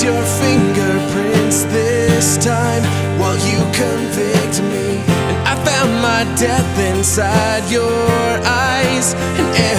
trace your fingerprints this time while you convict me. And I found my death inside your eyes. And